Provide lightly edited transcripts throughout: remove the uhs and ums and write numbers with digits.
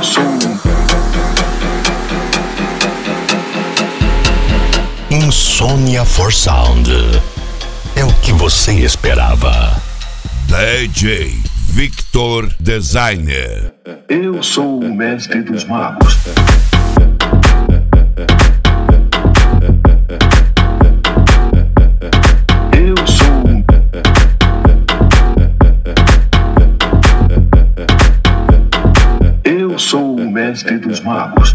Eu sou Insônia for Sound. É o que você esperava. DJ Victor Designer. Eu sou o mestre dos magos. Eu sou o mestre dos magos.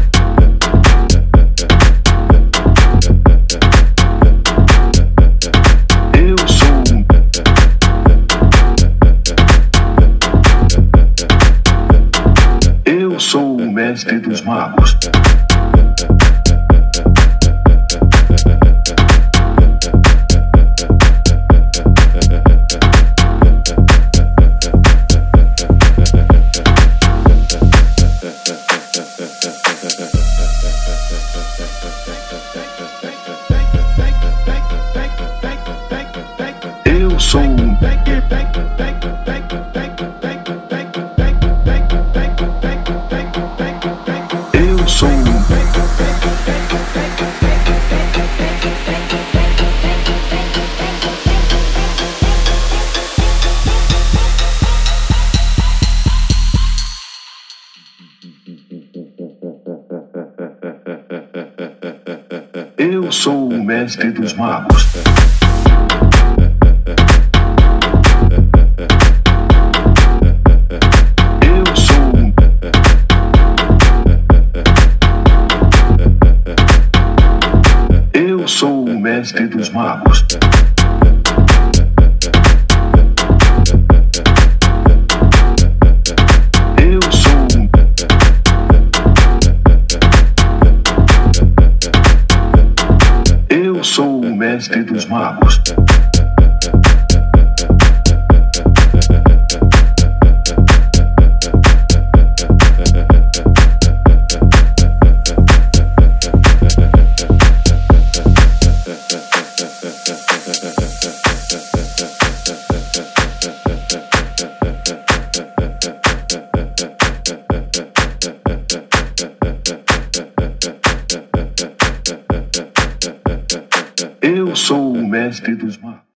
Eu sou o mestre dos magos. Eu sou Eu sou Eu sou o mestre dos magos. Eu sou o mestre dos magos. Eu sou o mestre dos magos. Eu sou o mestre dos magos.